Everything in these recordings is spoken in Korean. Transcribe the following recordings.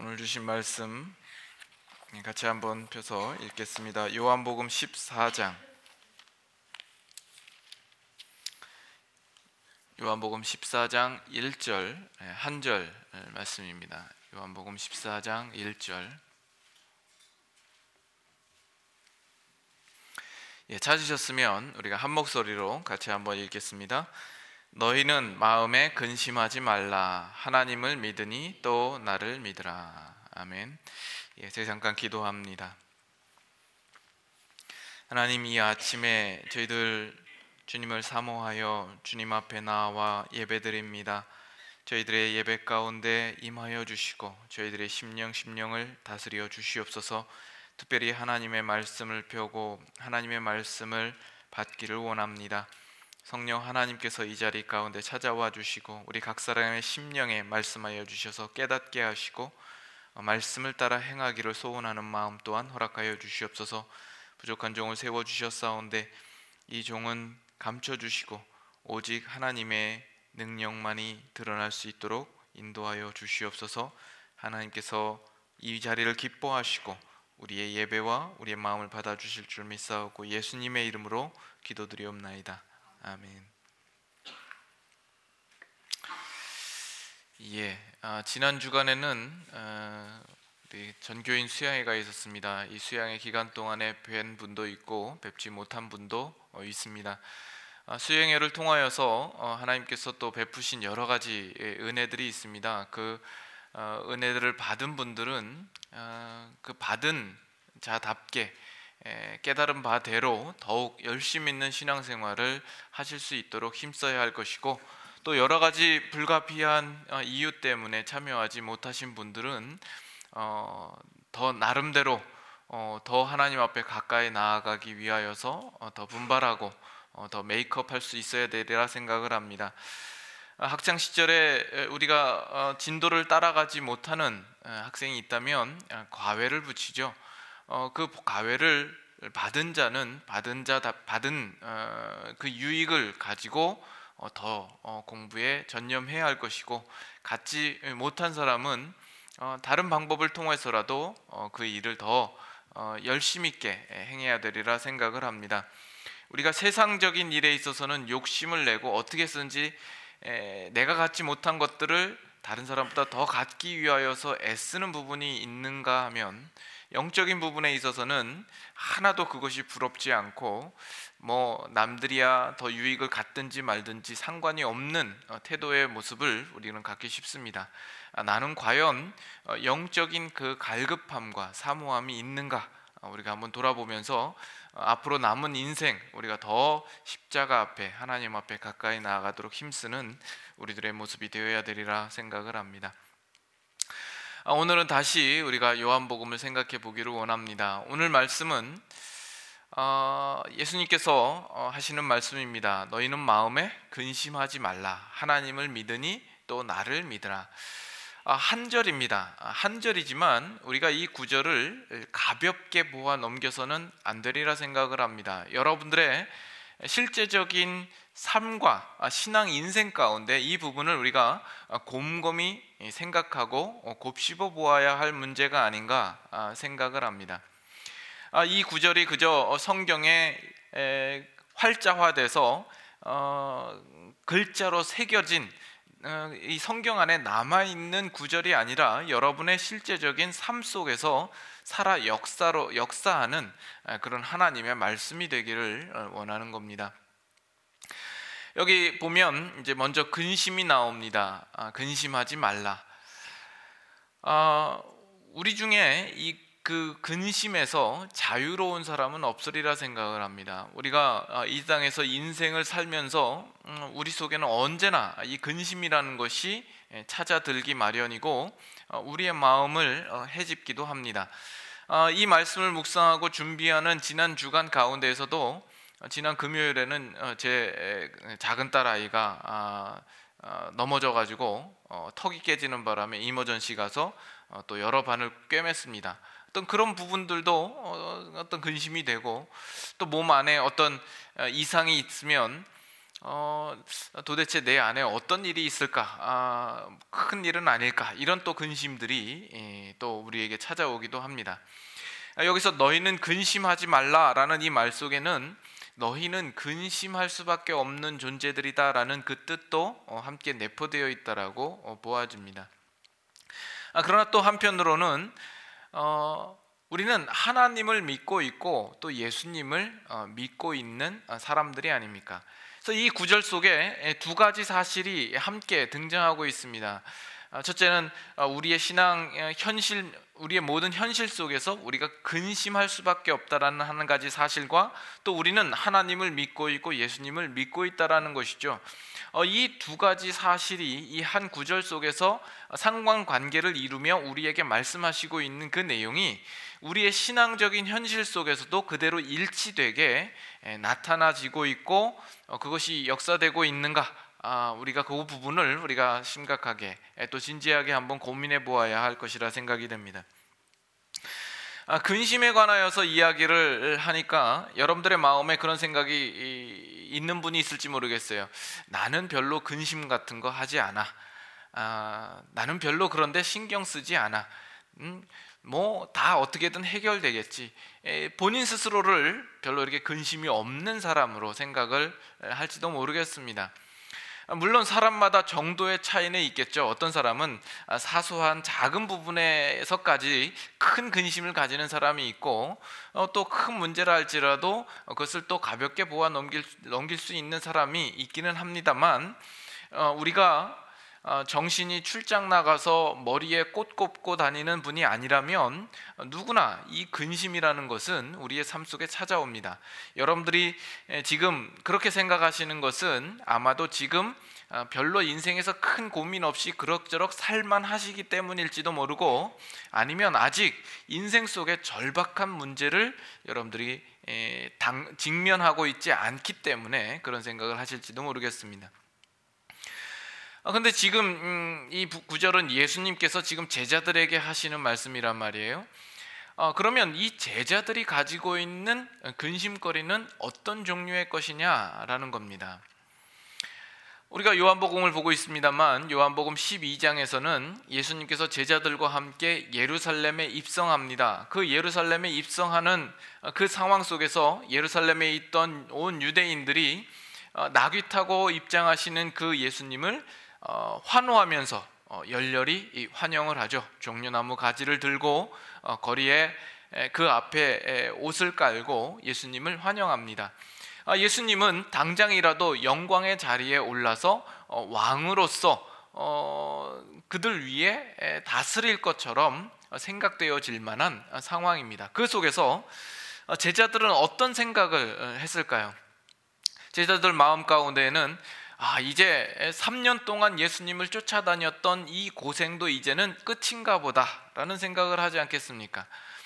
오늘 주신 말씀 같이 한번 펴서 읽겠습니다. 요한복음 14장 요한복음 14장 1절 한 절 말씀입니다. 요한복음 14장 1절. 찾으셨으면 우리가 한 목소리로 같이 한번 읽겠습니다. 너희는 마음에 근심하지 말라. 하나님을 믿으니 또 나를 믿으라. 아멘. 제가 잠깐 기도합니다. 하나님, 이 아침에 저희들 주님을 사모하여 주님 앞에 나와 예배드립니다. 저희들의 예배 가운데 임하여 주시고 저희들의 심령을 다스려 주시옵소서. 특별히 하나님의 말씀을 펴고 하나님의 말씀을 받기를 원합니다. 성령 하나님께서 이 자리 가운데 찾아와 주시고 우리 각 사람의 심령에 말씀하여 주셔서 깨닫게 하시고 말씀을 따라 행하기를 소원하는 마음 또한 허락하여 주시옵소서. 부족한 종을 세워주셨사온데 이 종은 감춰주시고 오직 하나님의 능력만이 드러날 수 있도록 인도하여 주시옵소서. 하나님께서 이 자리를 기뻐하시고 우리의 예배와 우리의 마음을 받아주실 줄 믿사오고 예수님의 이름으로 기도드리옵나이다. 아멘. 지난 주간에는 우리 전교인 수양회가 있었습니다. 이 수양회 기간 동안에 뵌 분도 있고 뵙지 못한 분도 있습니다. 수양회를 통하여서 하나님께서 또 베푸신 여러 가지 은혜들이 있습니다. 그 은혜들을 받은 분들은 그 받은 자답게 깨달은 바대로 더욱 열심 있는 신앙생활을 하실 수 있도록 힘써야 할 것이고, 또 여러 가지 불가피한 이유 때문에 참여하지 못하신 분들은 더 나름대로 더 하나님 앞에 가까이 나아가기 위하여서 더 분발하고 더 메이크업 할 수 있어야 되리라 생각을 합니다. 학창 시절에 우리가 진도를 따라가지 못하는 학생이 있다면 과외를 붙이죠. 그 과외를 받은 자는 받은 그 유익을 가지고 더 공부에 전념해야 할 것이고, 갖지 못한 사람은 다른 방법을 통해서라도 그 일을 더 열심 있게 행해야 되리라 생각을 합니다. 우리가 세상적인 일에 있어서는 욕심을 내고 어떻게 쓰든지 내가 갖지 못한 것들을 다른 사람보다 더 갖기 위하여서 애쓰는 부분이 있는가 하면, 영적인 부분에 있어서는 하나도 그것이 부럽지 않고 남들이야 더 유익을 갖든지 말든지 상관이 없는 태도의 모습을 우리는 갖기 쉽습니다. 나는 과연 영적인 그 갈급함과 사모함이 있는가, 우리가 한번 돌아보면서 앞으로 남은 인생 우리가 더 십자가 앞에 하나님 앞에 가까이 나아가도록 힘쓰는 우리들의 모습이 되어야 되리라 생각을 합니다. 오늘은 다시 우리가 요한복음을 생각해 보기를 원합니다. 오늘 말씀은 예수님께서 하시는 말씀입니다. 너희는 마음에 근심하지 말라. 하나님을 믿으니 또 나를 믿으라. 한 절입니다. 한 절이지만 우리가 이 구절을 가볍게 보아 넘겨서는 안 되리라 생각을 합니다. 여러분들의 실제적인 삶과 신앙 인생 가운데 이 부분을 우리가 곰곰이 생각하고 곱씹어 보아야 할 문제가 아닌가 생각을 합니다. 이 구절이 그저 성경에 활자화돼서 글자로 새겨진 이 성경 안에 남아있는 구절이 아니라 여러분의 실제적인 삶 속에서 살아 역사하는 그런 하나님의 말씀이 되기를 원하는 겁니다. 여기 보면 이제 먼저 근심이 나옵니다. 근심하지 말라. 우리 중에 그 근심에서 자유로운 사람은 없으리라 생각을 합니다. 우리가 이 땅에서 인생을 살면서 우리 속에는 언제나 이 근심이라는 것이 찾아들기 마련이고 우리의 마음을 헤집기도 합니다. 이 말씀을 묵상하고 준비하는 지난 주간 가운데에서도 지난 금요일에는 제 작은 딸아이가 넘어져가지고 턱이 깨지는 바람에 이머전시 가서 또 여러 반을 꿰맸습니다. 어떤 그런 부분들도 어떤 근심이 되고, 또 몸 안에 어떤 이상이 있으면 도대체 내 안에 어떤 일이 있을까? 큰 일은 아닐까? 이런 또 근심들이 또 우리에게 찾아오기도 합니다. 여기서 너희는 근심하지 말라라는 이 말 속에는 너희는 근심할 수밖에 없는 존재들이다라는 그 뜻도 함께 내포되어 있다라고 보아집니다. 그러나 또 한편으로는 우리는 하나님을 믿고 있고 또 예수님을 믿고 있는 사람들이 아닙니까? 그래서 이 구절 속에 두 가지 사실이 함께 등장하고 있습니다. 첫째는 우리의 신앙 현실, 우리의 모든 현실 속에서 우리가 근심할 수밖에 없다라는 한 가지 사실과 또 우리는 하나님을 믿고 있고 예수님을 믿고 있다라는 것이죠. 이 두 가지 사실이 이 한 구절 속에서 상관관계를 이루며 우리에게 말씀하시고 있는 그 내용이 우리의 신앙적인 현실 속에서도 그대로 일치되게 나타나지고 있고 그것이 역사되고 있는가? 우리가 그 부분을 우리가 심각하게 또 진지하게 한번 고민해 보아야 할 것이라 생각이 됩니다. 근심에 관하여서 이야기를 하니까 여러분들의 마음에 그런 생각이 있는 분이 있을지 모르겠어요. 나는 별로 근심 같은 거 하지 않아. 나는 별로 그런데 신경 쓰지 않아. 뭐 다 어떻게든 해결되겠지. 본인 스스로를 별로 이렇게 근심이 없는 사람으로 생각을 할지도 모르겠습니다. 물론 사람마다 정도의 차이는 있겠죠. 어떤 사람은 사소한 작은 부분에서까지 큰 근심을 가지는 사람이 있고 또 큰 문제라 할지라도 그것을 또 가볍게 보아 넘길 수 있는 사람이 있기는 합니다만 우리가 정신이 출장 나가서 머리에 꽃 꼽고 다니는 분이 아니라면 누구나 이 근심이라는 것은 우리의 삶 속에 찾아옵니다. 여러분들이 지금 그렇게 생각하시는 것은 아마도 지금 별로 인생에서 큰 고민 없이 그럭저럭 살만 하시기 때문일지도 모르고 아니면 아직 인생 속에 절박한 문제를 여러분들이 직면하고 있지 않기 때문에 그런 생각을 하실지도 모르겠습니다. 근데 지금 이 구절은 예수님께서 지금 제자들에게 하시는 말씀이란 말이에요. 그러면 이 제자들이 가지고 있는 근심거리는 어떤 종류의 것이냐라는 겁니다. 우리가 요한복음을 보고 있습니다만 요한복음 12장에서는 예수님께서 제자들과 함께 예루살렘에 입성합니다. 그 예루살렘에 입성하는 그 상황 속에서 예루살렘에 있던 온 유대인들이 나귀 타고 입장하시는 그 예수님을 환호하면서 열렬히 환영을 하죠. 종려나무 가지를 들고 거리에 그 앞에 옷을 깔고 예수님을 환영합니다. 예수님은 당장이라도 영광의 자리에 올라서 왕으로서 그들 위에 다스릴 것처럼 생각되어질 만한 상황입니다. 그 속에서 제자들은 어떤 생각을 했을까요? 제자들 마음 가운데에는 이제 3년 동안 예수님을 쫓아다녔던 이 고생도 이제는 끝인가 보다 라는 생각을 하지 않겠습니까?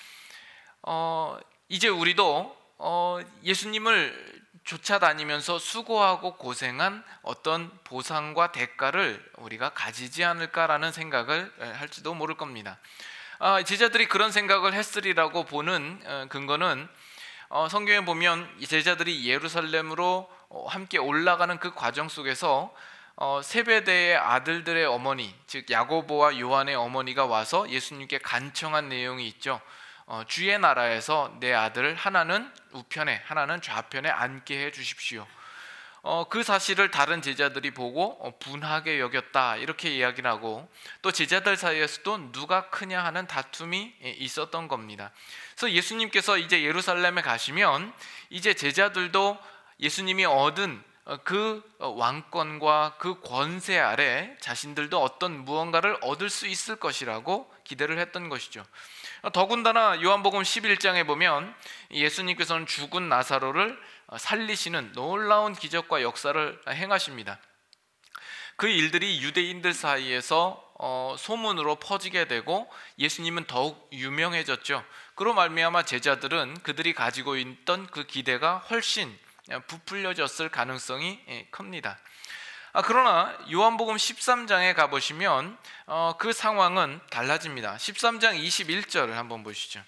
이제 우리도 예수님을 쫓아다니면서 수고하고 고생한 어떤 보상과 대가를 우리가 가지지 않을까라는 생각을 할지도 모를 겁니다. 제자들이 그런 생각을 했으리라고 보는 근거는 성경에 보면 이 제자들이 예루살렘으로 함께 올라가는 그 과정 속에서 세베대의 아들들의 어머니, 즉 야고보와 요한의 어머니가 와서 예수님께 간청한 내용이 있죠. 주의 나라에서 내 아들을 하나는 우편에 하나는 좌편에 앉게 해 주십시오. 그 사실을 다른 제자들이 보고 분하게 여겼다 이렇게 이야기를 하고 또 제자들 사이에서도 누가 크냐 하는 다툼이 있었던 겁니다. 그래서 예수님께서 이제 예루살렘에 가시면 이제 제자들도 예수님이 얻은 그 왕권과 그 권세 아래 자신들도 어떤 무언가를 얻을 수 있을 것이라고 기대를 했던 것이죠. 더군다나 요한복음 11장에 보면 예수님께서는 죽은 나사로를 살리시는 놀라운 기적과 역사를 행하십니다. 그 일들이 유대인들 사이에서 소문으로 퍼지게 되고 예수님은 더욱 유명해졌죠. 그로 말미암아 제자들은 그들이 가지고 있던 그 기대가 훨씬 부풀려졌을 가능성이 큽니다. 그러나 요한복음 13장에 가보시면 그 상황은 달라집니다. 13장 21절을 한번 보시죠.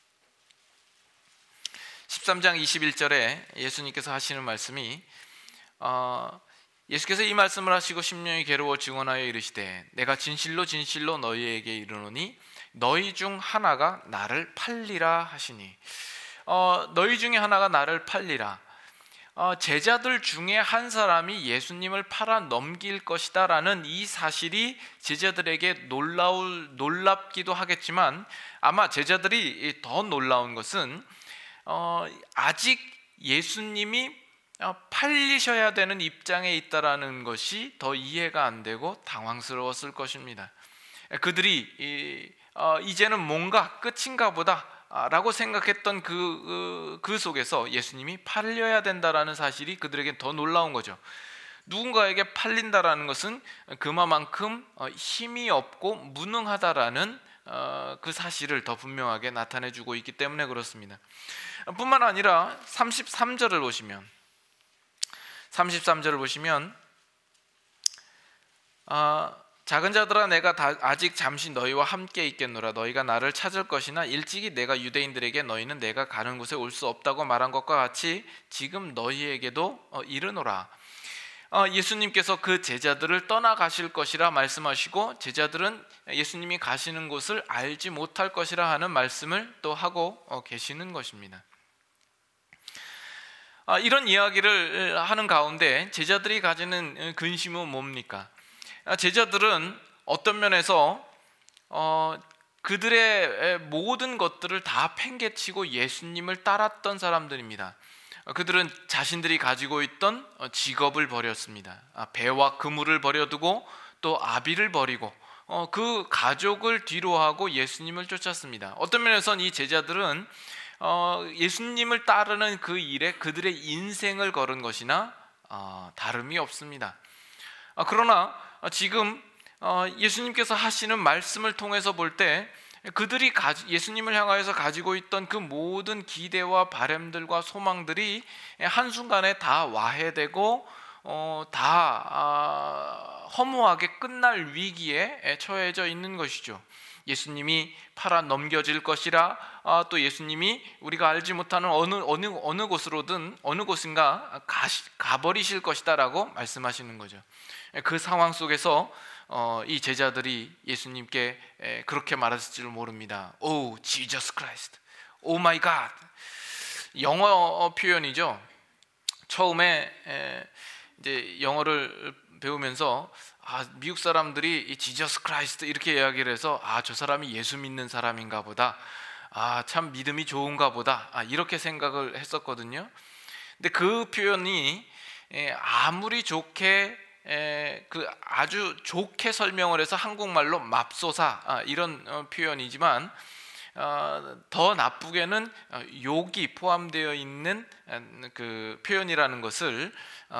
13장 21절에 예수님께서 하시는 말씀이 예수께서 이 말씀을 하시고 심령이 괴로워 증언하여 이르시되 내가 진실로 진실로 너희에게 이르노니 너희 중 하나가 나를 팔리라 하시니, 너희 중에 하나가 나를 팔리라. 제자들 중에 한 사람이 예수님을 팔아 넘길 것이다 라는 이 사실이 제자들에게 놀랍기도 하겠지만, 아마 제자들이 더 놀라운 것은 아직 예수님이 팔리셔야 되는 입장에 있다라는 것이 더 이해가 안 되고 당황스러웠을 것입니다. 그들이 이제는 뭔가 끝인가 보다 라고 생각했던 그 속에서 예수님이 팔려야 된다라는 사실이 그들에게 더 놀라운 거죠. 누군가에게 팔린다라는 것은 그만큼 힘이 없고 무능하다라는 그 사실을 더 분명하게 나타내주고 있기 때문에 그렇습니다. 뿐만 아니라 33절을 보시면 작은 자들아 내가 아직 잠시 너희와 함께 있겠노라. 너희가 나를 찾을 것이나 일찍이 내가 유대인들에게 너희는 내가 가는 곳에 올 수 없다고 말한 것과 같이 지금 너희에게도 이르노라. 예수님께서 그 제자들을 떠나가실 것이라 말씀하시고, 제자들은 예수님이 가시는 곳을 알지 못할 것이라 하는 말씀을 또 하고 계시는 것입니다. 이런 이야기를 하는 가운데 제자들이 가지는 근심은 뭡니까? 제자들은 어떤 면에서 그들의 모든 것들을 다 팽개치고 예수님을 따랐던 사람들입니다. 그들은 자신들이 가지고 있던 직업을 버렸습니다. 배와 그물을 버려두고 또 아비를 버리고 그 가족을 뒤로하고 예수님을 쫓았습니다. 어떤 면에서는 이 제자들은 예수님을 따르는 그 일에 그들의 인생을 걸은 것이나 다름이 없습니다. 그러나 지금 예수님께서 하시는 말씀을 통해서 볼 때 그들이 예수님을 향하여서 가지고 있던 그 모든 기대와 바람들과 소망들이 한순간에 다 와해되고 다 허무하게 끝날 위기에 처해져 있는 것이죠. 예수님이 팔아 넘겨질 것이라, 또 예수님이 우리가 알지 못하는 어느 곳으로든 어느 곳인가 가버리실 것이다 라고 말씀하시는 거죠. 그 상황 속에서 이 제자들이 예수님께 그렇게 말했을지를 모릅니다. Oh, Jesus Christ, Oh my God. 영어 표현이죠. 처음에 이제 영어를 배우면서 미국 사람들이 이 지저스 크라이스트 이렇게 이야기를 해서 저 사람이 예수 믿는 사람인가 보다, 참 믿음이 좋은가 보다, 이렇게 생각을 했었거든요. 근데 그 표현이 아무리 좋게 아주 좋게 설명을 해서 한국말로 맙소사 이런 표현이지만, 더 나쁘게는 욕이 포함되어 있는 그 표현이라는 것을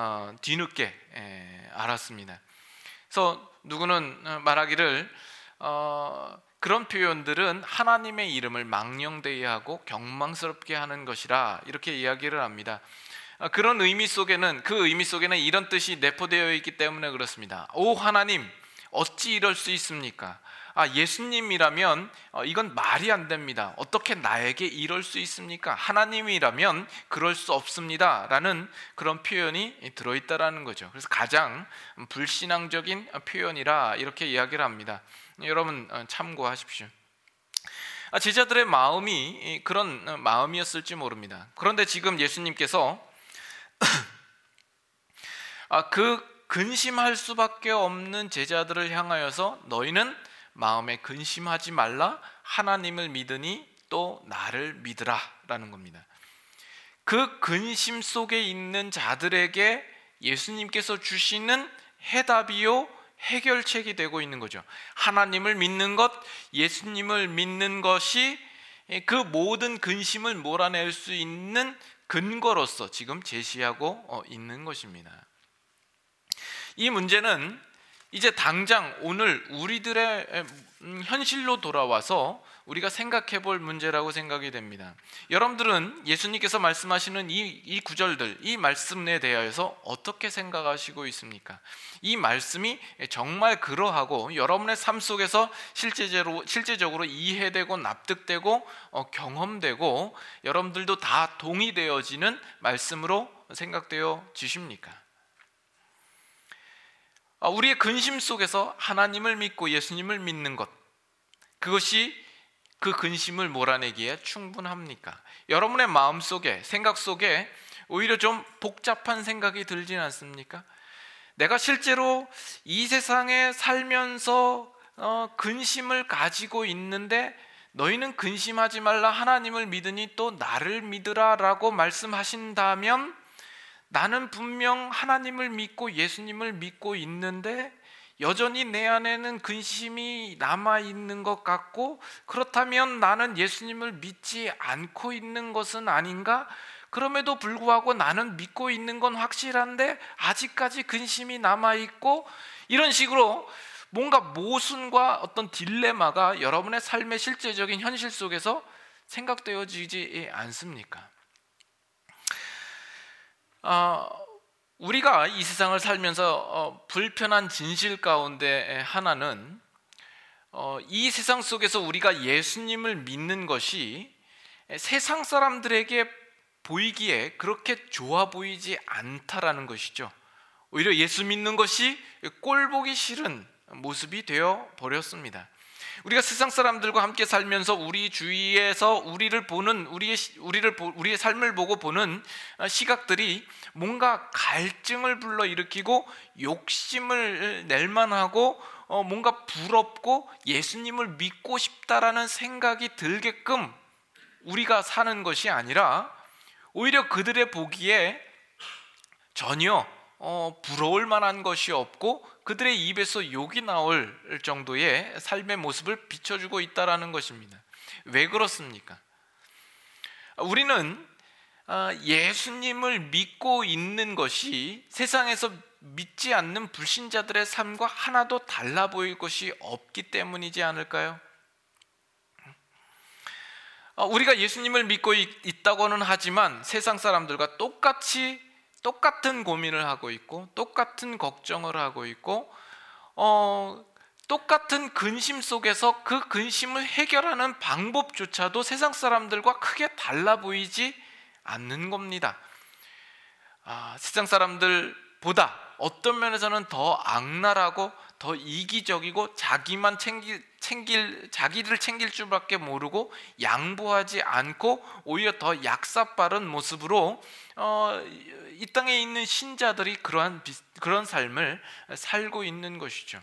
뒤늦게 알았습니다. 그래서 누구는 말하기를 그런 표현들은 하나님의 이름을 망령되이 하고 경망스럽게 하는 것이라, 이렇게 이야기를 합니다. 그런 의미 속에는 이런 뜻이 내포되어 있기 때문에 그렇습니다. 오 하나님, 어찌 이럴 수 있습니까? 예수님이라면 이건 말이 안 됩니다. 어떻게 나에게 이럴 수 있습니까? 하나님이라면 그럴 수 없습니다 라는 그런 표현이 들어있다라는 거죠. 그래서 가장 불신앙적인 표현이라 이렇게 이야기를 합니다. 여러분 참고하십시오. 제자들의 마음이 그런 마음이었을지 모릅니다. 그런데 지금 예수님께서 그 근심할 수밖에 없는 제자들을 향하여서 너희는 마음에 근심하지 말라, 하나님을 믿으니 또 나를 믿으라 라는 겁니다. 그 근심 속에 있는 자들에게 예수님께서 주시는 해답이요 해결책이 되고 있는 거죠. 하나님을 믿는 것, 예수님을 믿는 것이 그 모든 근심을 몰아낼 수 있는 근거로서 지금 제시하고 있는 것입니다. 이 문제는 이제 당장 오늘 우리들의 현실로 돌아와서 우리가 생각해 볼 문제라고 생각이 됩니다. 여러분들은 예수님께서 말씀하시는 이 구절들, 이 말씀에 대하여서 어떻게 생각하시고 있습니까? 이 말씀이 정말 그러하고 여러분의 삶 속에서 실제적으로 이해되고 납득되고 경험되고 여러분들도 다 동의되어지는 말씀으로 생각되어 지십니까? 우리의 근심 속에서 하나님을 믿고 예수님을 믿는 것, 그것이 그 근심을 몰아내기에 충분합니까? 여러분의 마음 속에, 생각 속에 오히려 좀 복잡한 생각이 들진 않습니까? 내가 실제로 이 세상에 살면서 근심을 가지고 있는데 너희는 근심하지 말라, 하나님을 믿으니 또 나를 믿으라 라고 말씀하신다면, 나는 분명 하나님을 믿고 예수님을 믿고 있는데 여전히 내 안에는 근심이 남아있는 것 같고, 그렇다면 나는 예수님을 믿지 않고 있는 것은 아닌가? 그럼에도 불구하고 나는 믿고 있는 건 확실한데 아직까지 근심이 남아있고, 이런 식으로 뭔가 모순과 어떤 딜레마가 여러분의 삶의 실제적인 현실 속에서 생각되어지지 않습니까? 우리가 이 세상을 살면서 불편한 진실 가운데 하나는, 이 세상 속에서 우리가 예수님을 믿는 것이 세상 사람들에게 보이기에 그렇게 좋아 보이지 않다라는 것이죠. 오히려 예수 믿는 것이 꼴보기 싫은 모습이 되어 버렸습니다. 우리가 세상 사람들과 함께 살면서 우리 주위에서 우리를 보는, 우리의 삶을 보고 보는 시각들이 뭔가 갈증을 불러일으키고 욕심을 낼 만하고, 뭔가 부럽고 예수님을 믿고 싶다라는 생각이 들게끔 우리가 사는 것이 아니라, 오히려 그들의 보기에 전혀 부러울 만한 것이 없고 그들의 입에서 욕이 나올 정도의 삶의 모습을 비춰주고 있다는 것입니다. 왜 그렇습니까? 우리는 예수님을 믿고 있는 것이 세상에서 믿지 않는 불신자들의 삶과 하나도 달라 보일 것이 없기 때문이지 않을까요? 우리가 예수님을 믿고 있다고는 하지만 세상 사람들과 똑같은 고민을 하고 있고, 똑같은 걱정을 하고 있고, 똑같은 근심 속에서 그 근심을 해결하는 방법조차도 세상 사람들과 크게 달라 보이지 않는 겁니다. 세상 사람들보다 어떤 면에서는 더 악랄하고 더 이기적이고 자기를 챙길 줄밖에 모르고 양보하지 않고 오히려 더 약삭빠른 모습으로 이 땅에 있는 신자들이 그런 삶을 살고 있는 것이죠.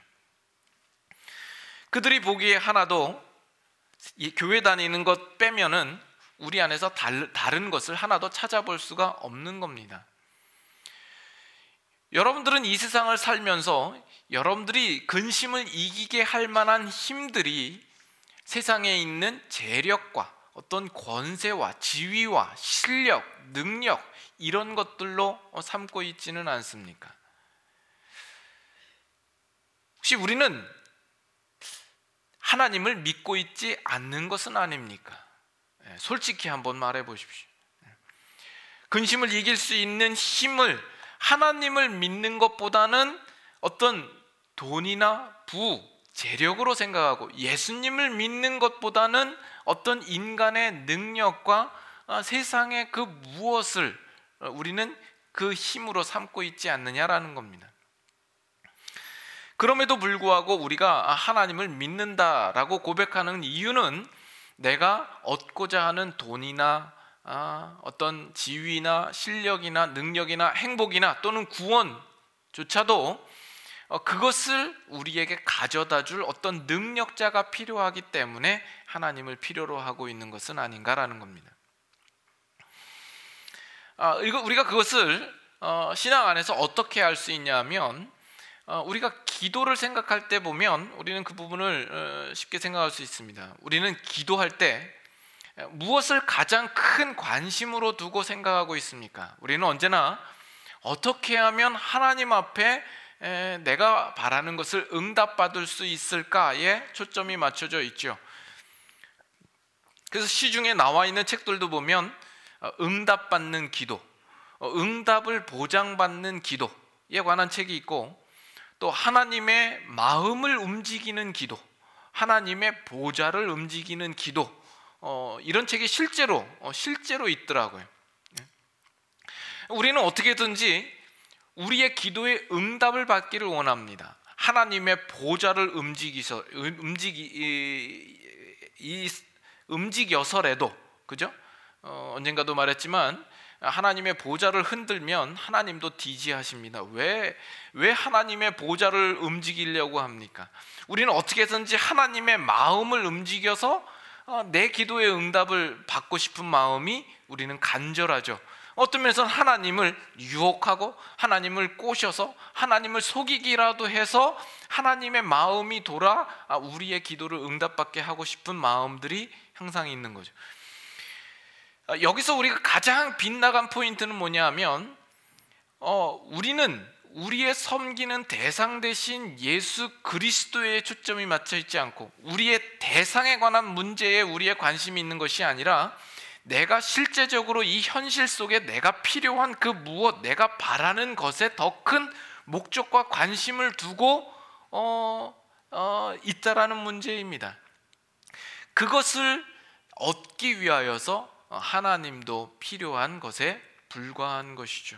그들이 보기에 하나도 교회 다니는 것 빼면은 우리 안에서 다른 것을 하나도 찾아볼 수가 없는 겁니다. 여러분들은 이 세상을 살면서 여러분들이 근심을 이기게 할 만한 힘들이 세상에 있는 재력과 어떤 권세와 지위와 실력, 능력, 이런 것들로 삼고 있지는 않습니까? 혹시 우리는 하나님을 믿고 있지 않는 것은 아닙니까? 솔직히 한번 말해 보십시오. 근심을 이길 수 있는 힘을 하나님을 믿는 것보다는 어떤 돈이나 부, 재력으로 생각하고, 예수님을 믿는 것보다는 어떤 인간의 능력과 세상의 그 무엇을 우리는 그 힘으로 삼고 있지 않느냐라는 겁니다. 그럼에도 불구하고 우리가 하나님을 믿는다라고 고백하는 이유는 내가 얻고자 하는 돈이나 어떤 지위나 실력이나 능력이나 행복이나 또는 구원조차도 그것을 우리에게 가져다 줄 어떤 능력자가 필요하기 때문에 하나님을 필요로 하고 있는 것은 아닌가라는 겁니다. 우리가 그것을 신앙 안에서 어떻게 할 수 있냐면, 우리가 기도를 생각할 때 보면 우리는 그 부분을 쉽게 생각할 수 있습니다. 우리는 기도할 때 무엇을 가장 큰 관심으로 두고 생각하고 있습니까? 우리는 언제나 어떻게 하면 하나님 앞에 내가 바라는 것을 응답받을 수 있을까에 초점이 맞춰져 있죠. 그래서 시중에 나와 있는 책들도 보면 응답받는 기도, 응답을 보장받는 기도에 관한 책이 있고, 또 하나님의 마음을 움직이는 기도, 하나님의 보좌를 움직이는 기도, 이런 책이 실제로 있더라고요. 우리는 어떻게든지 우리의 기도에 응답을 받기를 원합니다. 하나님의 보좌를 움직여서라도, 그죠? 언젠가도 말했지만 하나님의 보좌를 흔들면 하나님도 디지하십니다. 왜 하나님의 보좌를 움직이려고 합니까? 우리는 어떻게 해서든지 하나님의 마음을 움직여서 내 기도의 응답을 받고 싶은 마음이 우리는 간절하죠. 어떤 면에서는 하나님을 유혹하고 하나님을 꼬셔서 하나님을 속이기라도 해서 하나님의 마음이 돌아 우리의 기도를 응답받게 하고 싶은 마음들이 항상 있는 거죠. 여기서 우리가 가장 빗나간 포인트는 뭐냐 하면 우리는 우리의 섬기는 대상 대신 예수 그리스도에 초점이 맞춰 있지 않고 우리의 대상에 관한 문제에 우리의 관심이 있는 것이 아니라 내가 실제적으로 이 현실 속에 내가 필요한 그 무엇, 내가 바라는 것에 더 큰 목적과 관심을 두고 있다라는 문제입니다. 그것을 얻기 위하여서 하나님도 필요한 것에 불과한 것이죠.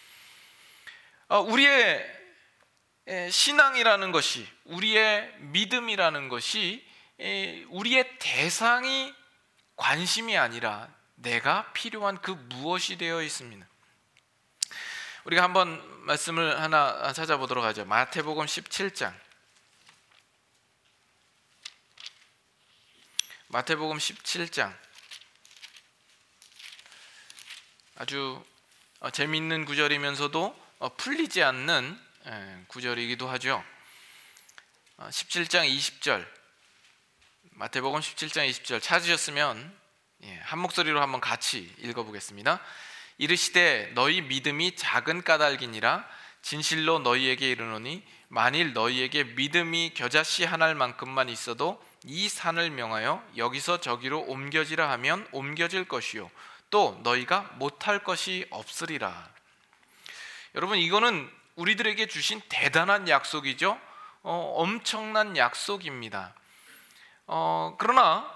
우리의 신앙이라는 것이, 우리의 믿음이라는 것이 우리의 대상이 관심이 아니라 내가 필요한 그 무엇이 되어 있습니다. 우리가 한번 말씀을 하나 찾아보도록 하죠. 마태복음 17장. 마태복음 17장. 아주 재미있는 구절이면서도 풀리지 않는 구절이기도 하죠. 17장 20절, 마태복음 17장 20절 찾으셨으면 한 목소리로 한번 같이 읽어보겠습니다. 이르시되 너희 믿음이 작은 까닭이니라. 진실로 너희에게 이르노니 만일 너희에게 믿음이 겨자씨 한 알만큼만 있어도 이 산을 명하여 여기서 저기로 옮겨지라 하면 옮겨질 것이요 또 너희가 못할 것이 없으리라. 여러분, 이거는 우리들에게 주신 대단한 약속이죠. 엄청난 약속입니다. 그러나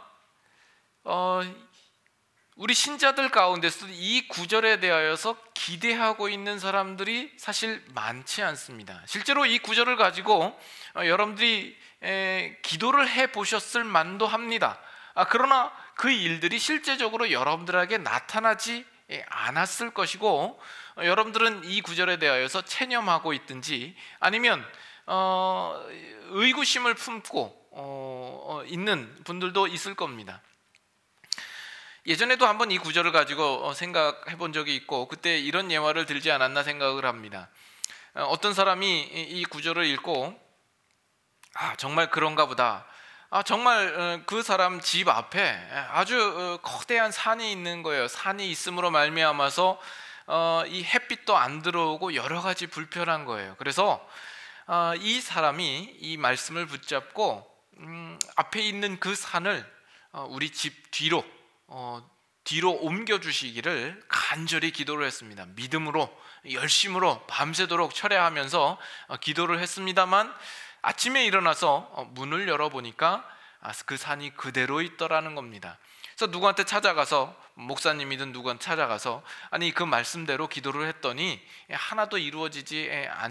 우리 신자들 가운데서 이 구절에 대하여서 기대하고 있는 사람들이 사실 많지 않습니다. 실제로 이 구절을 가지고 여러분들이 기도를 해보셨을 만도 합니다. 그러나 그 일들이 실제적으로 여러분들에게 나타나지 않았을 것이고, 여러분들은 이 구절에 대하여서 체념하고 있든지 아니면 의구심을 품고 있는 분들도 있을 겁니다. 예전에도 한번 이 구절을 가지고 생각해 본 적이 있고 그때 이런 예화를 들지 않았나 생각을 합니다. 어떤 사람이 이 구절을 읽고 정말 그런가 보다. 정말 그 사람 집 앞에 아주 거대한 산이 있는 거예요. 산이 있음으로 말미암아서 이 햇빛도 안 들어오고 여러 가지 불편한 거예요. 그래서 이 사람이 이 말씀을 붙잡고 앞에 있는 그 산을 우리 집 뒤로 옮겨주시기를 간절히 기도를 했습니다. 믿음으로 열심으로 밤새도록 철야하면서 기도를 했습니다만 아침에 일어나서 문을 열어보니까 그 산이 그대로 있더라는 겁니다. 그래서 누구한테 찾아가서, 목사님이든 누구한테 찾아가서 아니 그 말씀대로 기도를 했더니 하나도 이루어지지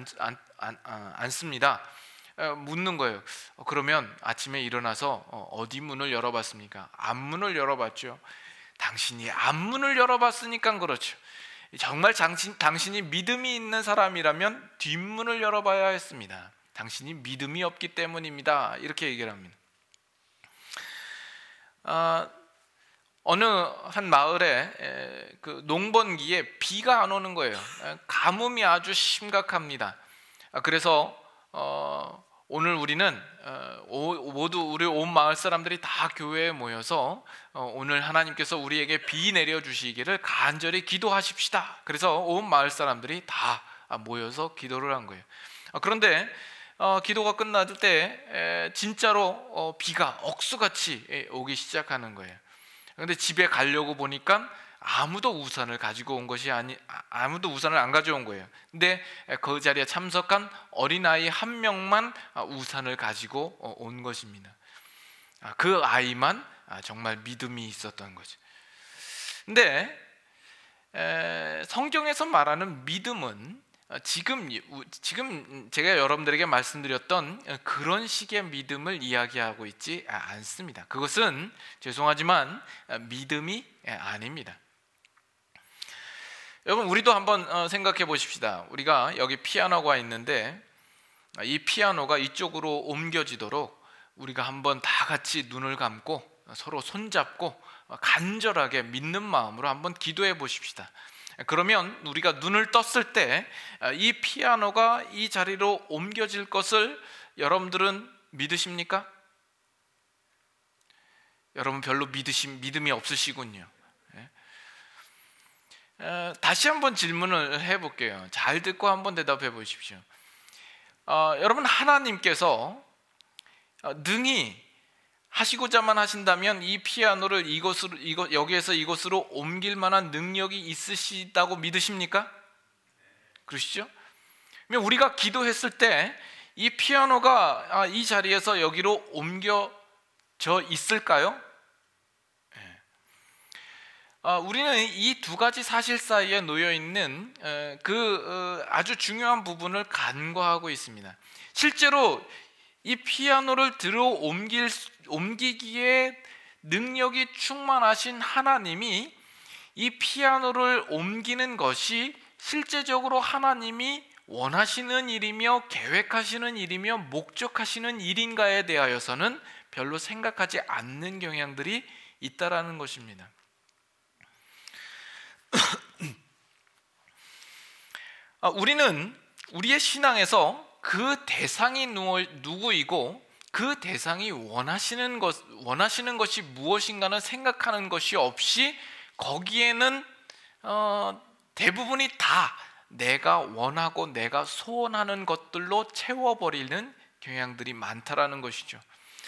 않습니다. 묻는 거예요. 그러면 아침에 일어나서 어디 문을 열어봤습니까? 앞문을 열어봤죠. 당신이 앞문을 열어봤으니까 그렇죠. 정말 당신이 믿음이 있는 사람이라면 뒷문을 열어봐야 했습니다. 당신이 믿음이 없기 때문입니다. 이렇게 얘기를 합니다. 어느 한 마을에 그 농번기에 비가 안 오는 거예요. 가뭄이 아주 심각합니다. 그래서 오늘 우리는 모두 우리 온 마을 사람들이 다 교회에 모여서 오늘 하나님께서 우리에게 비 내려주시기를 간절히 기도하십시다. 그래서 온 마을 사람들이 다 모여서 기도를 한 거예요. 그런데 기도가 끝날 때 진짜로 비가 억수같이 오기 시작하는 거예요. 그런데 집에 가려고 보니까 아무도 우산을 안 가져온 거예요. 근데 그 자리에 참석한 어린아이 한 명만 우산을 가지고 온 것입니다. 그 아이만 정말 믿음이 있었던 거죠. 근데 성경에서 말하는 믿음은 지금 제가 여러분들에게 말씀드렸던 그런 식의 믿음을 이야기하고 있지 않습니다. 그것은 죄송하지만 믿음이 아닙니다. 여러분, 우리도 한번 생각해 보십시다. 우리가 여기 피아노가 있는데 이 피아노가 이쪽으로 옮겨지도록 우리가 한번 다 같이 눈을 감고 서로 손잡고 간절하게 믿는 마음으로 한번 기도해 보십시다. 그러면 우리가 눈을 떴을 때 이 피아노가 이 자리로 옮겨질 것을 여러분들은 믿으십니까? 여러분 별로 믿음이 없으시군요. 다시 한번 질문을 해볼게요. 잘 듣고 한번 대답해 보십시오. 여러분, 하나님께서 능히 하시고자만 하신다면 이 피아노를 여기에서 이곳으로 옮길 만한 능력이 있으시다고 믿으십니까? 그러시죠? 우리가 기도했을 때 이 피아노가 이 자리에서 여기로 옮겨져 있을까요? 우리는 이 두 가지 사실 사이에 놓여 있는 아주 중요한 부분을 간과하고 있습니다. 실제로 이 피아노를 들어 옮기기에 능력이 충만하신 하나님이 이 피아노를 옮기는 것이 실제적으로 하나님이 원하시는 일이며 계획하시는 일이며 목적하시는 일인가에 대하여서는 별로 생각하지 않는 경향들이 있다라는 것입니다. 우리는 우리의 신앙에서 그 대상이 누구이고 그 대상이 원하시는 것이 무엇인가는 생각하는 것이 없이 거기에는 대부분이 다 내가 원하고 내가 소원하는 것들로 채워버리는 경향들이 많다라는 것이죠.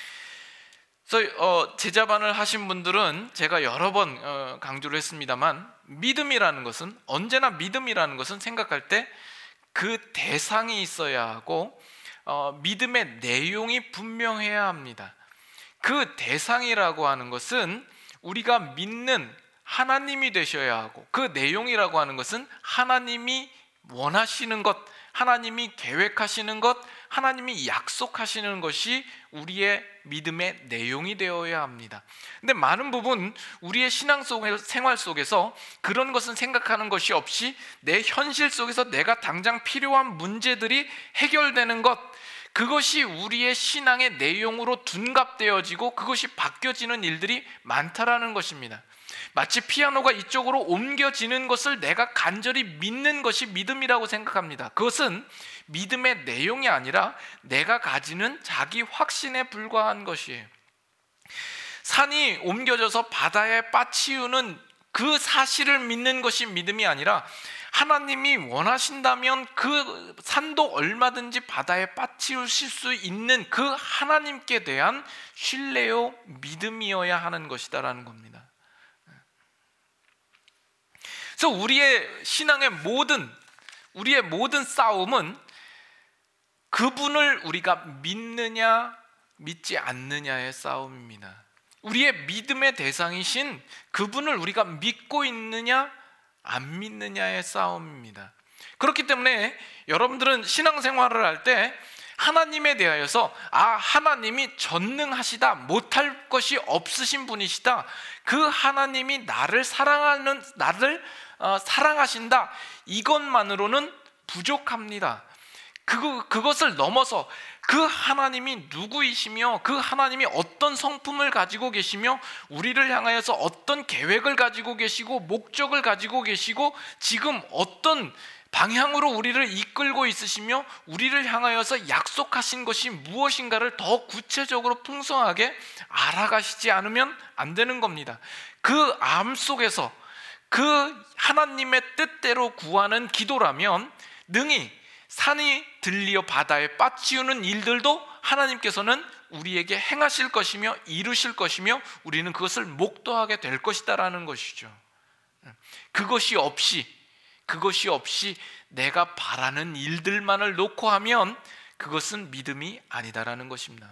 그래서 제자반을 하신 분들은 제가 여러 번 강조를 했습니다만, 믿음이라는 것은 언제나 생각할 때 그 대상이 있어야 하고 믿음의 내용이 분명해야 합니다. 그 대상이라고 하는 것은 우리가 믿는 하나님이 되셔야 하고, 그 내용이라고 하는 것은 하나님이 원하시는 것, 하나님이 계획하시는 것, 하나님이 약속하시는 것이 우리의 믿음의 내용이 되어야 합니다. 근데 많은 부분 우리의 생활 속에서 그런 것은 생각하는 것이 없이 내 현실 속에서 내가 당장 필요한 문제들이 해결되는 것, 그것이 우리의 신앙의 내용으로 둔갑되어지고 그것이 바뀌어지는 일들이 많다라는 것입니다. 마치 피아노가 이쪽으로 옮겨지는 것을 내가 간절히 믿는 것이 믿음이라고 생각합니다. 그것은 믿음의 내용이 아니라 내가 가지는 자기 확신에 불과한 것이에요. 산이 옮겨져서 바다에 빠치우는 그 사실을 믿는 것이 믿음이 아니라 하나님이 원하신다면 그 산도 얼마든지 바다에 빠치우실 수 있는 그 하나님께 대한 신뢰요 믿음이어야 하는 것이다라는 겁니다. 그래서 우리의 신앙의 우리의 모든 싸움은 그분을 우리가 믿느냐 믿지 않느냐의 싸움입니다. 우리의 믿음의 대상이신 그분을 우리가 믿고 있느냐 안 믿느냐의 싸움입니다. 그렇기 때문에 여러분들은 신앙생활을 할 때 하나님에 대하여서 하나님이 전능하시다, 못할 것이 없으신 분이시다, 그 하나님이 나를 사랑하신다, 이것만으로는 부족합니다. 그것을 넘어서 그 하나님이 누구이시며 그 하나님이 어떤 성품을 가지고 계시며 우리를 향하여서 어떤 계획을 가지고 계시고 목적을 가지고 계시고 지금 어떤 방향으로 우리를 이끌고 있으시며 우리를 향하여서 약속하신 것이 무엇인가를 더 구체적으로 풍성하게 알아가시지 않으면 안 되는 겁니다. 그 암 속에서 그 하나님의 뜻대로 구하는 기도라면 능히 산이 들리어 바다에 빠치우는 일들도 하나님께서는 우리에게 행하실 것이며 이루실 것이며 우리는 그것을 목도하게 될 것이다라는 것이죠. 그것이 없이 내가 바라는 일들만을 놓고 하면 그것은 믿음이 아니다라는 것입니다.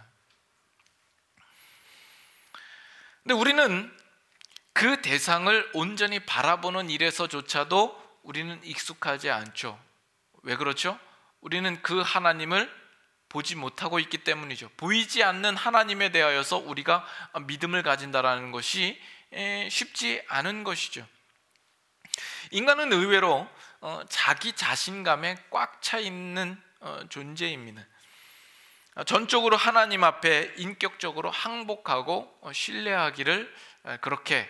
근데 우리는 그 대상을 온전히 바라보는 일에서조차도 우리는 익숙하지 않죠. 왜 그렇죠? 우리는 그 하나님을 보지 못하고 있기 때문이죠. 보이지 않는 하나님에 대하여서 우리가 믿음을 가진다라는 것이 쉽지 않은 것이죠. 인간은 의외로 자기 자신감에 꽉 차 있는 존재입니다. 전적으로 하나님 앞에 인격적으로 항복하고 신뢰하기를 그렇게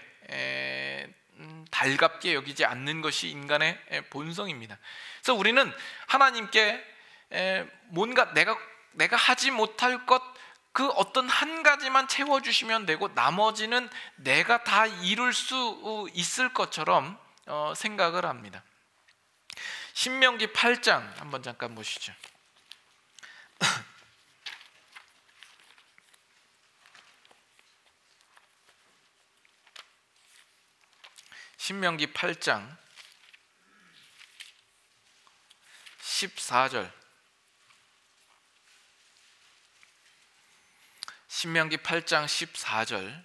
달갑게 여기지 않는 것이 인간의 본성입니다. 그래서 우리는 하나님께 뭔가 내가 하지 못할 것, 그 어떤 한 가지만 채워주시면 되고 나머지는 내가 다 이룰 수 있을 것처럼 생각을 합니다. 신명기 8장 한번 잠깐 보시죠. 신명기 8장 14절. 신명기 8장 14절,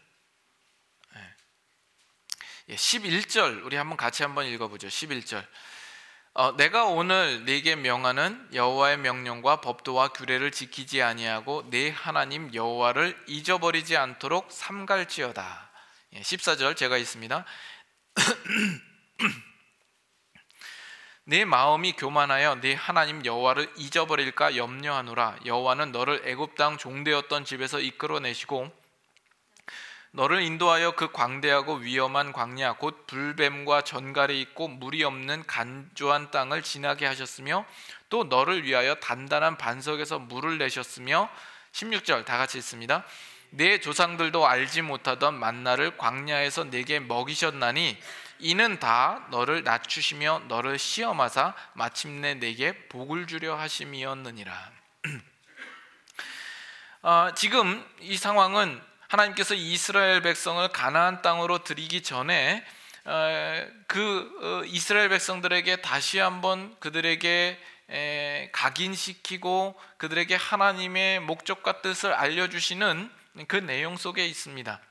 11절 우리 한번 같이 한번 읽어보죠. 11절. 내가 오늘 네게 명하는 여호와의 명령과 법도와 규례를 지키지 아니하고 네 하나님 여호와를 잊어버리지 않도록 삼갈지어다. 14절 제가 있습니다. 내 마음이 교만하여 네 하나님 여호와를 잊어버릴까 염려하노라. 여호와는 너를 애굽 땅 종되었던 집에서 이끌어내시고 너를 인도하여 그 광대하고 위험한 광야 곧 불뱀과 전갈이 있고 물이 없는 간조한 땅을 지나게 하셨으며 또 너를 위하여 단단한 반석에서 물을 내셨으며 16절 다 같이 읽습니다. 내 조상들도 알지 못하던 만나를 광야에서 내게 먹이셨나니 이는 다 너를 낮추시며 너를 시험하사 마침내 내게 복을 주려 하심이었느니라. 지금 이 상황은 하나님께서 이스라엘 백성을 가나안 땅으로 들이기 전에 이스라엘 백성들에게 다시 한번 그들에게 각인시키고 그들에게 하나님의 목적과 뜻을 알려주시는 그 내용 속에 있습니다.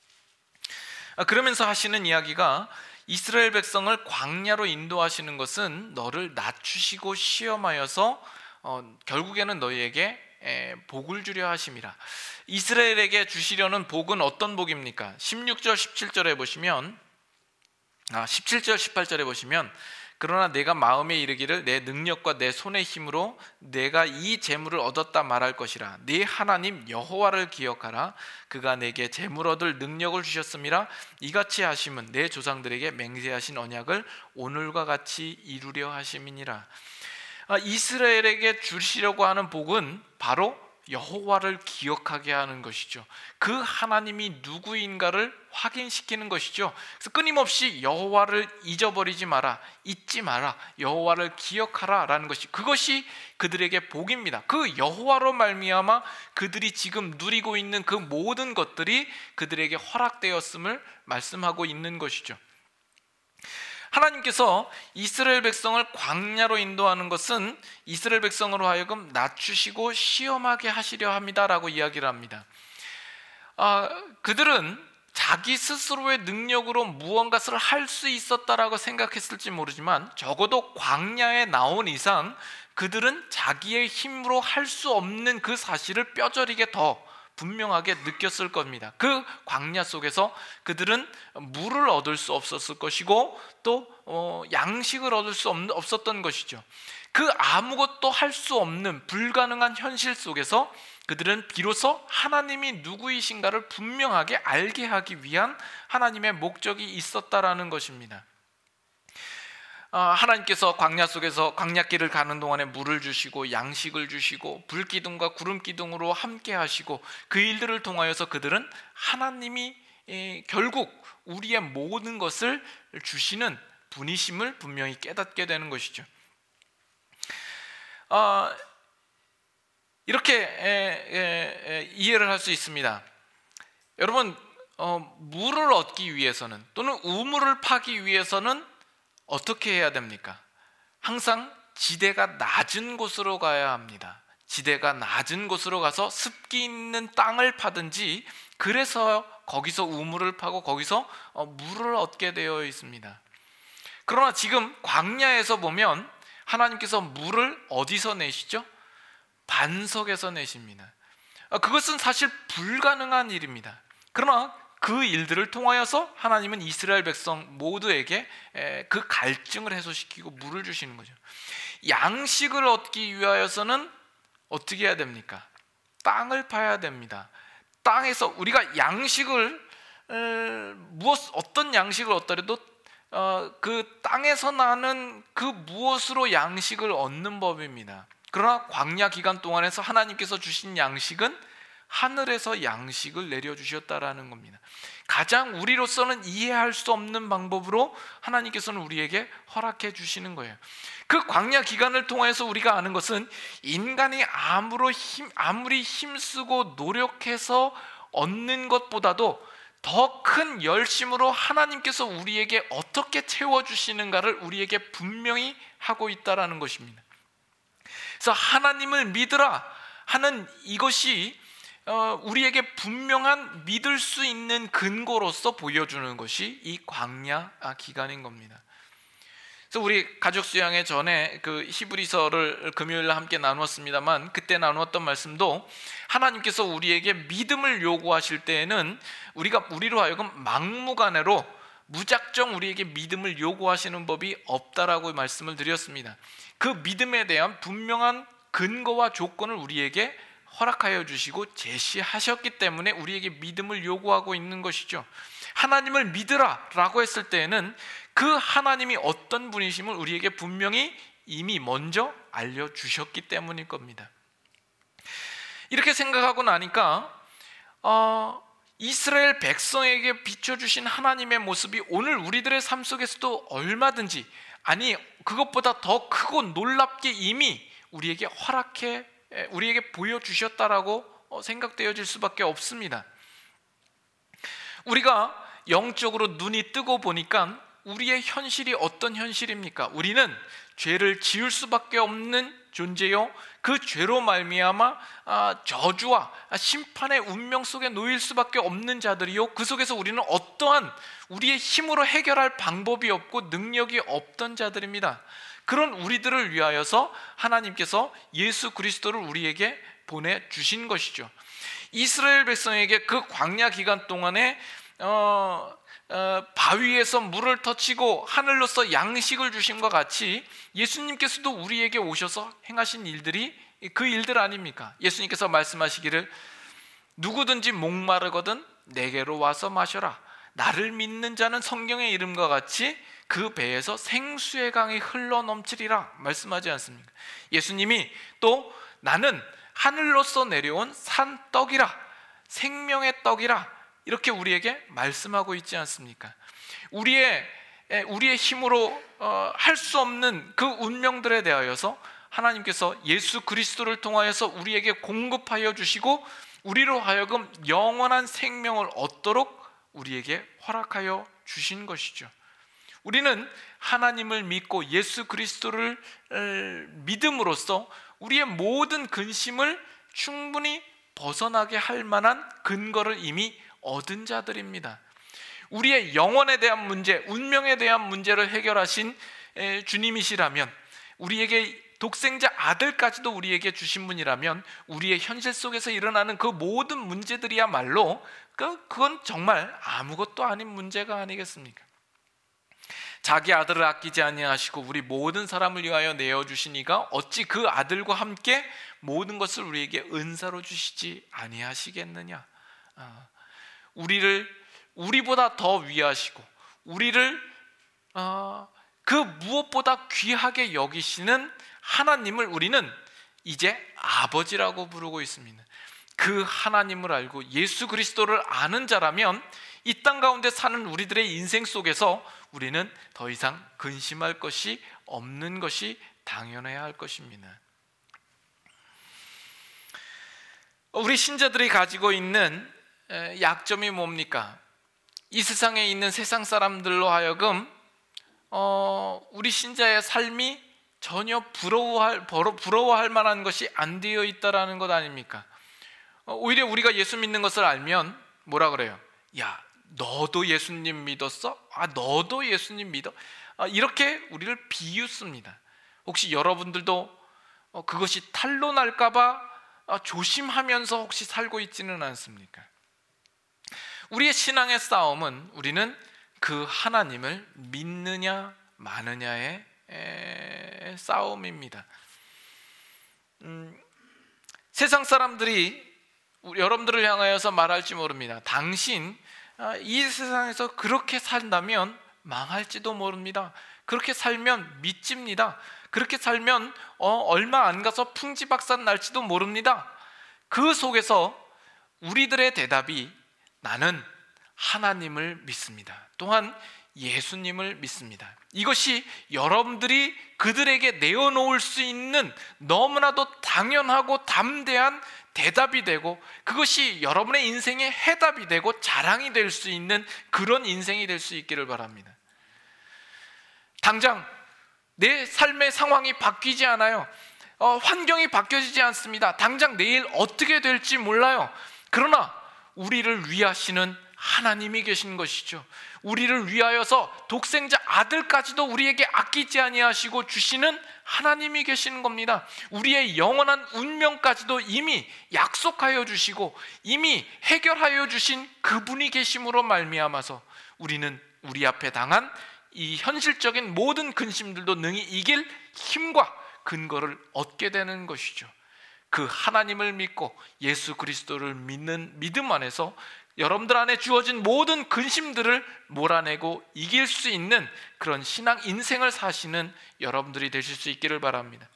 그러면서 하시는 이야기가 이스라엘 백성을 광야로 인도하시는 것은 너를 낮추시고 시험하여서 결국에는 너희에게 복을 주려 하심이라. 이스라엘에게 주시려는 복은 어떤 복입니까? 16절 17절에 보시면 17절 18절에 보시면 그러나 내가 마음에 이르기를 내 능력과 내 손의 힘으로 내가 이 재물을 얻었다 말할 것이라. 네 하나님 여호와를 기억하라. 그가 내게 재물 얻을 능력을 주셨음이라. 이같이 하심은 내 조상들에게 맹세하신 언약을 오늘과 같이 이루려 하심이니라. 이스라엘에게 주시려고 하는 복은 바로 여호와를 기억하게 하는 것이죠. 그 하나님이 누구인가를 확인시키는 것이죠. 그래서 끊임없이 여호와를 잊어버리지 마라, 잊지 마라, 여호와를 기억하라 라는 것이, 그것이 그들에게 복입니다. 그 여호와로 말미암아 그들이 지금 누리고 있는 그 모든 것들이 그들에게 허락되었음을 말씀하고 있는 것이죠. 하나님께서 이스라엘 백성을 광야로 인도하는 것은 이스라엘 백성으로 하여금 낮추시고 시험하게 하시려 합니다라고 이야기를 합니다. 그들은 자기 스스로의 능력으로 무언가를 할 수 있었다라고 생각했을지 모르지만 적어도 광야에 나온 이상 그들은 자기의 힘으로 할 수 없는 그 사실을 뼈저리게 더 분명하게 느꼈을 겁니다. 그 광야 속에서 그들은 물을 얻을 수 없었을 것이고 또 양식을 얻을 수 없었던 것이죠. 그 아무것도 할 수 없는 불가능한 현실 속에서 그들은 비로소 하나님이 누구이신가를 분명하게 알게 하기 위한 하나님의 목적이 있었다라는 것입니다. 하나님께서 광야 속에서 광야길을 가는 동안에 물을 주시고 양식을 주시고 불기둥과 구름기둥으로 함께 하시고 그 일들을 통하여서 그들은 하나님이 결국 우리의 모든 것을 주시는 분이심을 분명히 깨닫게 되는 것이죠. 이렇게 이해를 할 수 있습니다. 여러분, 물을 얻기 위해서는 또는 우물을 파기 위해서는 어떻게 해야 됩니까? 항상 지대가 낮은 곳으로 가야 합니다. 지대가 낮은 곳으로 가서 습기 있는 땅을 파든지, 그래서 거기서 우물을 파고 거기서 물을 얻게 되어 있습니다. 그러나 지금 광야에서 보면 하나님께서 물을 어디서 내시죠? 반석에서 내십니다. 그것은 사실 불가능한 일입니다. 그러나 그 일들을 통하여서 하나님은 이스라엘 백성 모두에게 그 갈증을 해소시키고 물을 주시는 거죠. 양식을 얻기 위하여서는 어떻게 해야 됩니까? 땅을 파야 됩니다. 땅에서 우리가 양식을 어떤 양식을 얻더라도 그 땅에서 나는 그 무엇으로 양식을 얻는 법입니다. 그러나 광야 기간 동안에서 하나님께서 주신 양식은 하늘에서 양식을 내려주셨다라는 겁니다. 가장 우리로서는 이해할 수 없는 방법으로 하나님께서는 우리에게 허락해 주시는 거예요. 그 광야 기간을 통해서 우리가 아는 것은 인간이 아무리 힘쓰고 노력해서 얻는 것보다도 더 큰 열심으로 하나님께서 우리에게 어떻게 채워주시는가를 우리에게 분명히 하고 있다는 것입니다. 그래서 하나님을 믿으라 하는 이것이 우리에게 분명한 믿을 수 있는 근거로서 보여주는 것이 이 광야 기간인 겁니다. 그래서 우리 가족 수양회 전에 그 히브리서를 금요일 날 함께 나누었습니다만, 그때 나누었던 말씀도 하나님께서 우리에게 믿음을 요구하실 때에는 우리로 하여금 막무가내로 무작정 우리에게 믿음을 요구하시는 법이 없다라고 말씀을 드렸습니다. 그 믿음에 대한 분명한 근거와 조건을 우리에게 허락하여 주시고 제시하셨기 때문에 우리에게 믿음을 요구하고 있는 것이죠. 하나님을 믿으라 라고 했을 때에는 그 하나님이 어떤 분이심을 우리에게 분명히 이미 먼저 알려주셨기 때문일 겁니다. 이렇게 생각하고 나니까 이스라엘 백성에게 비춰주신 하나님의 모습이 오늘 우리들의 삶 속에서도 얼마든지, 아니 그것보다 더 크고 놀랍게 이미 우리에게 우리에게 보여주셨다라고 생각되어질 수밖에 없습니다. 우리가 영적으로 눈이 뜨고 보니까 우리의 현실이 어떤 현실입니까? 우리는 죄를 지을 수밖에 없는 존재요, 그 죄로 말미암아 저주와 심판의 운명 속에 놓일 수밖에 없는 자들이요, 그 속에서 우리는 어떠한 우리의 힘으로 해결할 방법이 없고 능력이 없던 자들입니다. 그런 우리들을 위하여서 하나님께서 예수 그리스도를 우리에게 보내주신 것이죠. 이스라엘 백성에게 그 광야 기간 동안에 바위에서 물을 터치고 하늘로서 양식을 주심과 같이 예수님께서도 우리에게 오셔서 행하신 일들이 그 일들 아닙니까? 예수님께서 말씀하시기를 누구든지 목마르거든 내게로 와서 마셔라. 나를 믿는 자는 성경의 이름과 같이 그 배에서 생수의 강이 흘러넘치리라 말씀하지 않습니까? 예수님이 또 나는 하늘로서 내려온 산떡이라, 생명의 떡이라 이렇게 우리에게 말씀하고 있지 않습니까? 우리의 힘으로 할 수 없는 그 운명들에 대하여서 하나님께서 예수 그리스도를 통하여서 우리에게 공급하여 주시고 우리로 하여금 영원한 생명을 얻도록 우리에게 허락하여 주신 것이죠. 우리는 하나님을 믿고 예수 그리스도를 믿음으로써 우리의 모든 근심을 충분히 벗어나게 할 만한 근거를 이미 얻은 자들입니다. 우리의 영혼에 대한 문제, 운명에 대한 문제를 해결하신 주님이시라면, 우리에게 독생자 아들까지도 우리에게 주신 분이라면 우리의 현실 속에서 일어나는 그 모든 문제들이야말로 그건 정말 아무것도 아닌 문제가 아니겠습니까? 자기 아들을 아끼지 아니하시고 우리 모든 사람을 위하여 내어주시니가 어찌 그 아들과 함께 모든 것을 우리에게 은사로 주시지 아니하시겠느냐. 우리보다 더 위하시고 우리를 그 무엇보다 귀하게 여기시는 하나님을 우리는 이제 아버지라고 부르고 있습니다. 그 하나님을 알고 예수 그리스도를 아는 자라면 이 땅 가운데 사는 우리들의 인생 속에서 우리는 더 이상 근심할 것이 없는 것이 당연해야 할 것입니다. 우리 신자들이 가지고 있는 약점이 뭡니까? 이 세상에 있는 세상 사람들로 하여금 우리 신자의 삶이 전혀 부러워할 만한 것이 안 되어 있다라는 것 아닙니까? 오히려 우리가 예수 믿는 것을 알면 뭐라 그래요? 야, 너도 예수님 믿었어? 너도 예수님 믿어? 이렇게 우리를 비웃습니다. 혹시 여러분들도 그것이 탈로 날까봐 조심하면서 혹시 살고 있지는 않습니까? 우리의 신앙의 싸움은 우리는 그 하나님을 믿느냐 마느냐의 싸움입니다. 세상 사람들이 여러분들을 향하여서 말할지 모릅니다. 당신 이 세상에서 그렇게 산다면 망할지도 모릅니다. 그렇게 살면 미칩니다. 그렇게 살면 얼마 안 가서 풍지박산 날지도 모릅니다. 그 속에서 우리들의 대답이 나는 하나님을 믿습니다. 또한 예수님을 믿습니다. 이것이 여러분들이 그들에게 내어놓을 수 있는 너무나도 당연하고 담대한 대답이 되고, 그것이 여러분의 인생의 해답이 되고 자랑이 될 수 있는 그런 인생이 될 수 있기를 바랍니다. 당장 내 삶의 상황이 바뀌지 않아요. 환경이 바뀌어지지 않습니다. 당장 내일 어떻게 될지 몰라요. 그러나 우리를 위하시는 하나님이 계신 것이죠. 우리를 위하여서 독생자 아들까지도 우리에게 아끼지 아니하시고 주시는 하나님이 계시는 겁니다. 우리의 영원한 운명까지도 이미 약속하여 주시고 이미 해결하여 주신 그분이 계심으로 말미암아서 우리는 우리 앞에 당한 이 현실적인 모든 근심들도 능히 이길 힘과 근거를 얻게 되는 것이죠. 그 하나님을 믿고 예수 그리스도를 믿는 믿음 안에서 여러분들 안에 주어진 모든 근심들을 몰아내고 이길 수 있는 그런 신앙 인생을 사시는 여러분들이 되실 수 있기를 바랍니다.